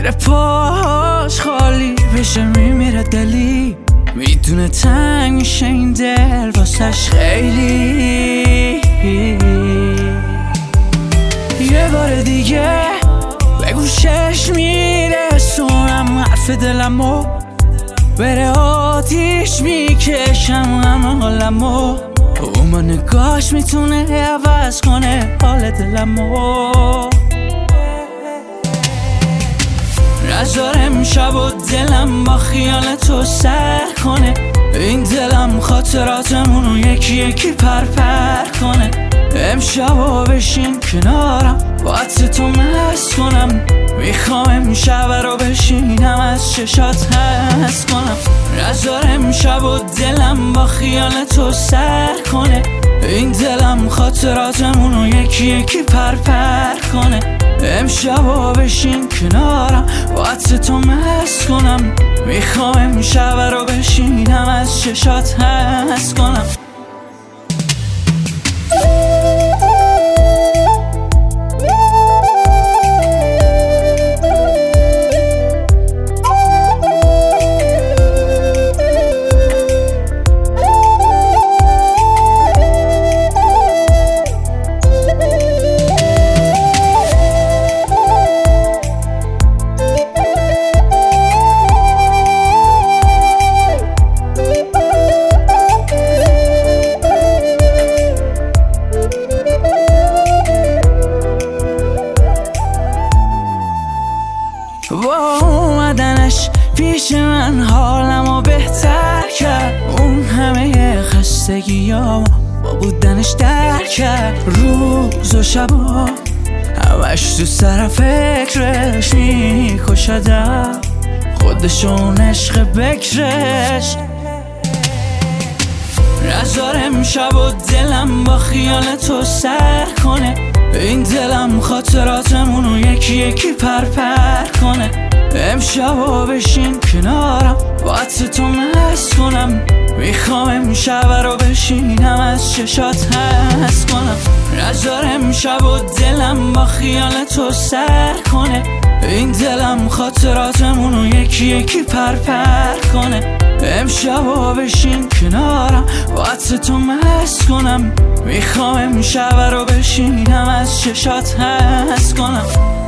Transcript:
زیر پاش خالی بشه میمیره دلی، میدونه تنگ میشه این دل واسش خیلی. یه بار دیگه به گوشش میرسونم حرف دلمو، بره آتیش میکشم همه حالمو، اون با نگاش میتونه عوض کنه حال دلمو. نذار امشب و دلم با خیال تو سر کنه، این دلم خاطراتمونو یکی یکی پرپر کنه. امشب و بشین کنارم با عطر تو مست کنم، میخوام امشب رو بشینم از چشات حس کنم. نذار امشب و دلم با خیال تو سر کنه، این دلم خاطراتمونو یکی یکی پرپر کنه. امشب و بشین کنارم با عطر تو مست کنم، میخوام امشب رو بشینم از چشات حس کنم. با اومدنش پیش من حالمو بهتر کرد، اون همه خستگیامو با بودنش در کرد. روز و شبا همش تو سر فکرش میکشدم، خودشون عشق بکرش. نذار امشب و دلم با خیال تو سر کنه، این دلم خاطراتمونو یکی یکی پرپر کنه. امشب و بشین کنارم با عطر تو مست کنم، میخوام امشب رو بشینم از چشات حس کنم. نذار امشب و دلم با خیال تو سر کنه، این دلم خاطراتمونو یکی یکی پرپر کنه. امشب و بشین کنارم با عطر تو مست کنم، میخوام امشب رو بشینم از چشات حس کنم.